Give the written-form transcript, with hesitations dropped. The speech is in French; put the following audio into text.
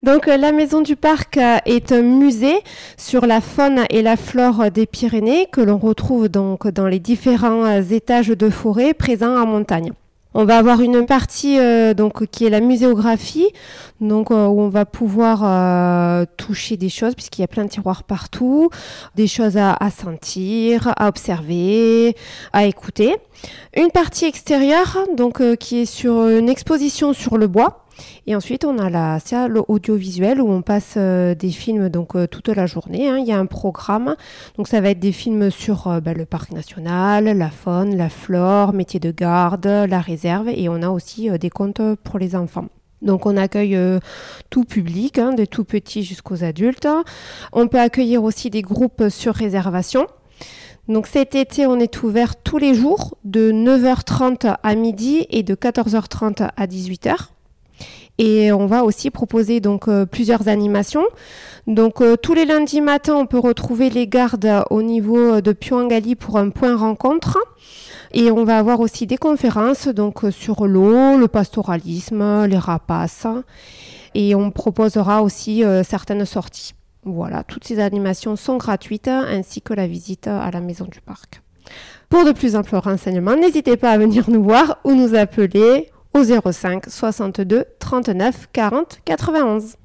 Donc la Maison du Parc est un musée sur la faune et la flore des Pyrénées que l'on retrouve donc dans les différents étages de forêt présents en montagne. On va avoir une partie donc qui est la muséographie, donc où on va pouvoir toucher des choses puisqu'il y a plein de tiroirs partout, des choses à sentir, à observer, à écouter. Une partie extérieure donc qui est sur une exposition sur le bois. Et ensuite, on a la salle audiovisuelle où on passe des films donc toute la journée. Il y a un programme. Donc, ça va être des films sur le parc national, la faune, la flore, métier de garde, la réserve. Et on a aussi des contes pour les enfants. Donc, on accueille tout public, des tout petits jusqu'aux adultes. On peut accueillir aussi des groupes sur réservation. Donc cet été, on est ouvert tous les jours de 9h30 à midi et de 14h30 à 18h. Et on va aussi proposer donc plusieurs animations. Donc tous les lundis matins, on peut retrouver les gardes au niveau de Pioangali pour un point rencontre. Et on va avoir aussi des conférences donc sur l'eau, le pastoralisme, les rapaces. Et on proposera aussi certaines sorties. Voilà, toutes ces animations sont gratuites ainsi que la visite à la Maison du Parc. Pour de plus amples renseignements, n'hésitez pas à venir nous voir ou nous appeler au 05 62 39 40 91.